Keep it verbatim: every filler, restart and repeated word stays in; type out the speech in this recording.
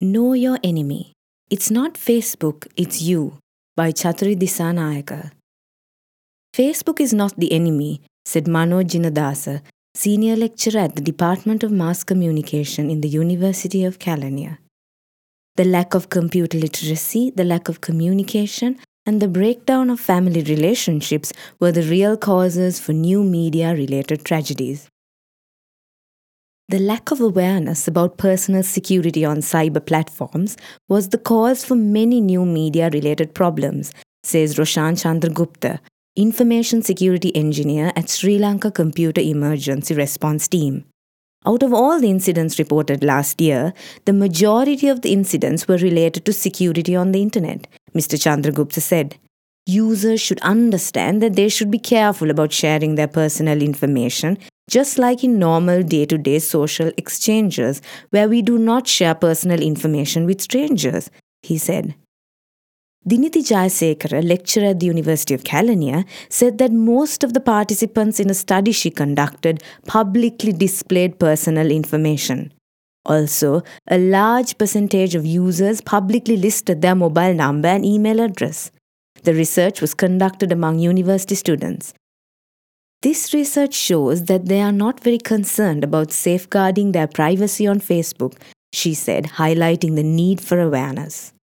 Know Your Enemy. It's Not Facebook, It's You by Chaturi Dissanayaka. Facebook is not the enemy, said Manoj Jinadasa, senior lecturer at the Department of Mass Communication in the University of Kelaniya. The lack of computer literacy, the lack of communication, and the breakdown of family relationships were the real causes for new media-related tragedies. The lack of awareness about personal security on cyber platforms was the cause for many new media-related problems, says Roshan Chandragupta, Information Security Engineer at Sri Lanka Computer Emergency Response Team. Out of all the incidents reported last year, the majority of the incidents were related to security on the internet, Mister Chandragupta said. Users should understand that they should be careful about sharing their personal information, just like in normal day-to-day social exchanges, where we do not share personal information with strangers, he said. Diniti Jayasekara, lecturer at the University of Kelaniya, said that most of the participants in a study she conducted publicly displayed personal information. Also, a large percentage of users publicly listed their mobile number and email address. The research was conducted among university students. This research shows that they are not very concerned about safeguarding their privacy on Facebook, she said, highlighting the need for awareness.